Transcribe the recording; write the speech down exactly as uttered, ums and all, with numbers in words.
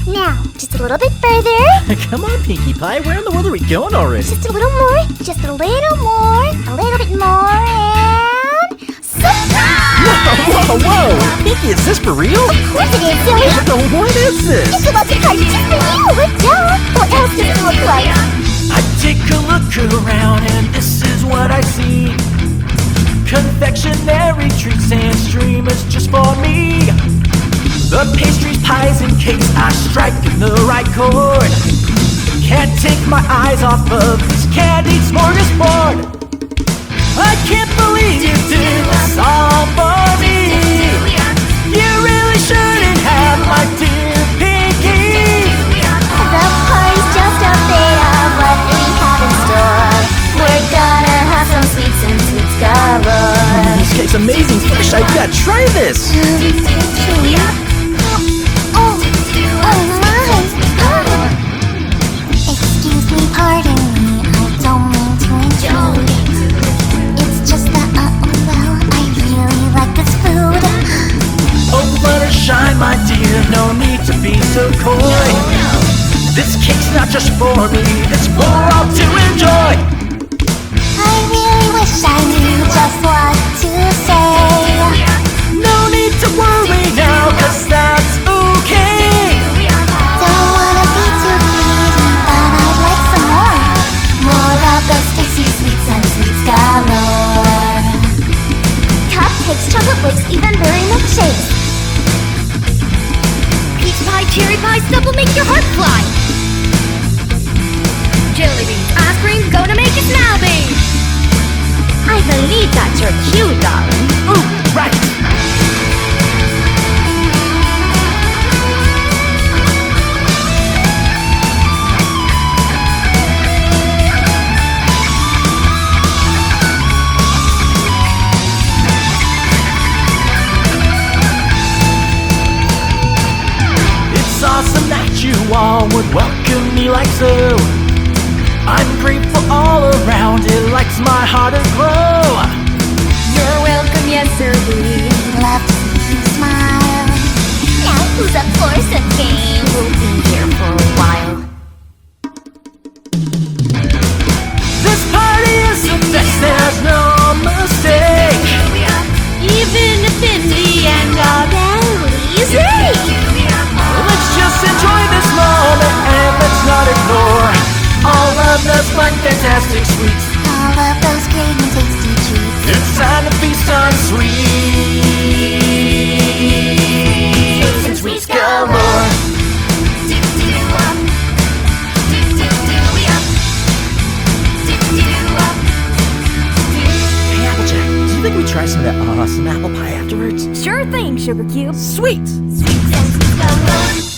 Now, just a little bit further. Come on, Pinkie Pie, where in the world are we going already? Just a little more, just a little more, a little bit more, and... surprise! Whoa, whoa, whoa! Pinkie, is this for real? Of course it is, silly! So what is this? It's a lucky card just for you! Duh! What else does it look like? I take a look around and this is what I see. Confectionery treats and streamers just for me. The pastries, pies, and cakes, I strike in the right chord. Can't take my eyes off of this candied smorgasbord. I can't believe you did this all for me. You really shouldn't have, my dear Pinkie. The party's just a bit of what we have in store. We're gonna have some sweets and sweets galore. This cake's amazing fish, I gotta try this. Oh, oh my! Excuse me, pardon me, I don't mean to intrude. It's just that, uh, well, I really like this food. Oh, Fluttershy, my dear, no need to be so coy. This cake's not just for me, it's for all to enjoy. I really wish I knew just what to say. No need to worry now, cause that's okay. Don't wanna be too greedy, but I'd like some more. More of those tasty sweets and sweets galore. Cupcakes, chocolate whips, even berry milkshakes. Peach pie, cherry pie, stuff will make your heart fly. Jelly beans, ice cream, gonna make you snobby. I believe that you're cute, darling. Ooh, right. It's awesome that you all would welcome me like so. I'm grateful all around, it lights my heart aglow. You're welcome, yes sirree. Love to see you smile. Now who's up for some game? We'll be here for a while. This party is the best, there's no mistake. Even if in the end all Belly's right. Let's just enjoy this moment and let's not ignore all of those fun, fantastic sweets. All of those great and tasty treats. It's time to feast on sweets and sweets galore. Hey, Applejack, do you think we try some of that awesome apple pie afterwards? sure thing, Sugar Cube. Sweet! Sweets and sweets galore.